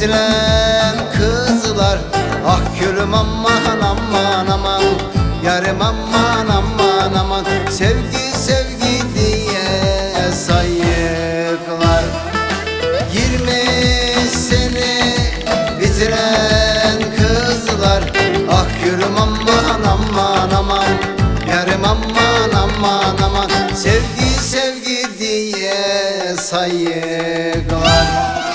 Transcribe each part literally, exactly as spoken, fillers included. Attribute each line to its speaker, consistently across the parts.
Speaker 1: bitiren kızlar. Ah gülüm aman aman aman, yarım aman aman aman, sevgi sevgi diye sayıklar. Yirmi seni bitiren kızlar. Ah gülüm aman aman aman, yarım aman aman aman, sevgi sevgi diye sayıklar.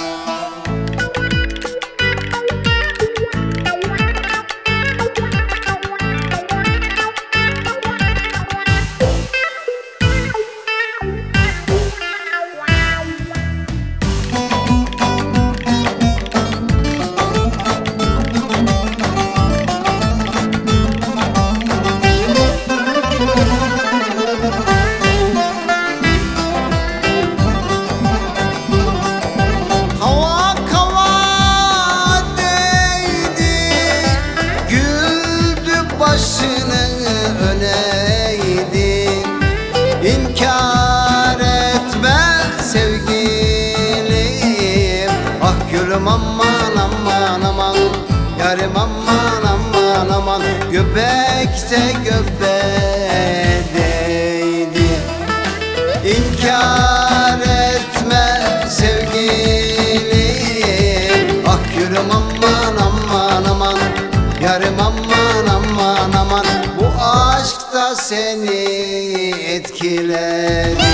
Speaker 1: Başını öneydi, İnkar etme sevgilim. Ah gülüm aman aman aman, yarım aman aman aman, göbekte göbeğdeydi. İnkar etme sevgilim. Ah gülüm aman aman aman, yarım aman aman aman, bu aşk da seni etkiledi.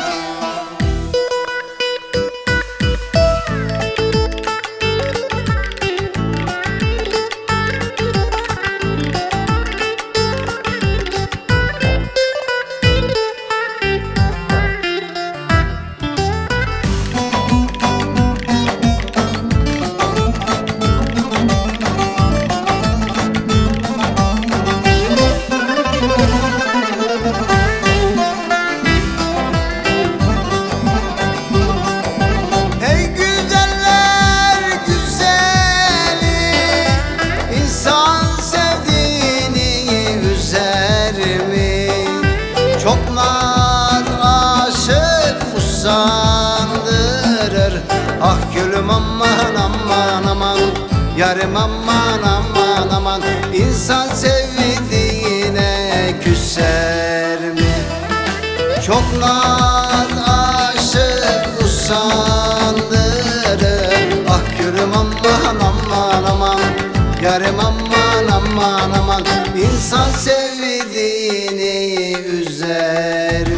Speaker 1: Çoklar aşık usandırır. Ah gülüm aman aman aman, yarım aman aman aman, İnsan sevdiğine küser mi? Çoklar aşık usandırır. Ah gülüm aman aman aman, yarım aman aman aman, İnsan sevdiğini üzer.